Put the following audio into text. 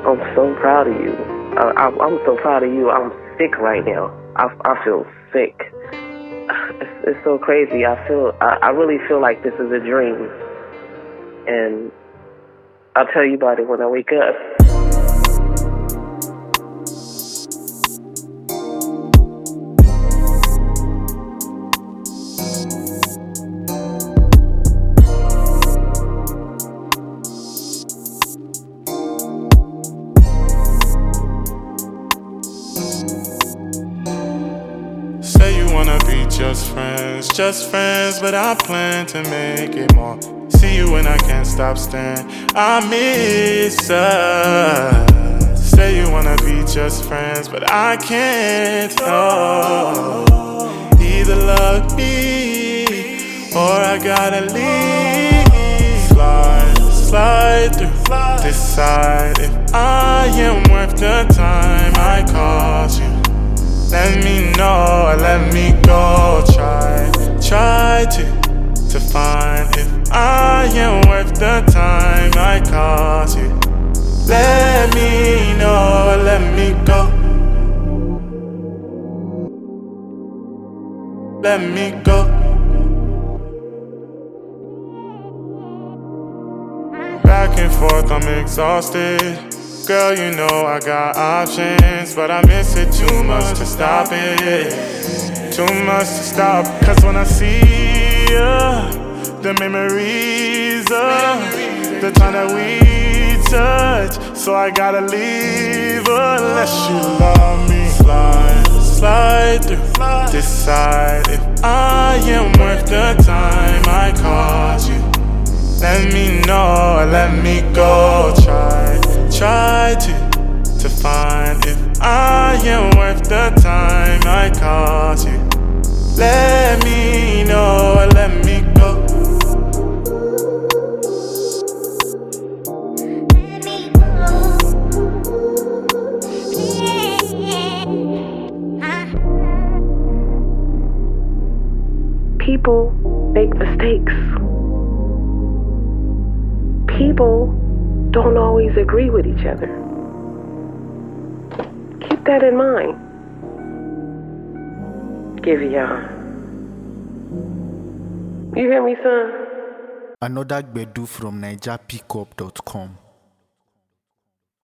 I'm so proud of you. I'm so proud of you. I'm sick right now. I feel sick. It's so crazy. I really feel like this is a dream. And I'll tell you about it when I wake up. Say you wanna be just friends, but I plan to make it more. See you when I can't stop staring. I miss us. Say you wanna be just friends, but I can't. No. Either love me or I gotta leave. Slide through. Decide if I am worth the time I cost you. Let me know or let me go. Try to find if I am worth the time I cost you. Let me know or let me go. Let me go. Back and forth, I'm exhausted. Girl, you know I got options, but I miss it too much to stop it. Too much to stop. Cause when I see you, the memories of the time that we touch. So I gotta leave unless you love me. Slide through. Decide if I am worth the time I cost you. Let me know or let me go. Try to find if I am worth the time I cost you. Let me know or let me go. People make mistakes. People don't always agree with each other. Keep that in mind. Giveon. You hear me, son? Another Gbedu from NigerPickup.com.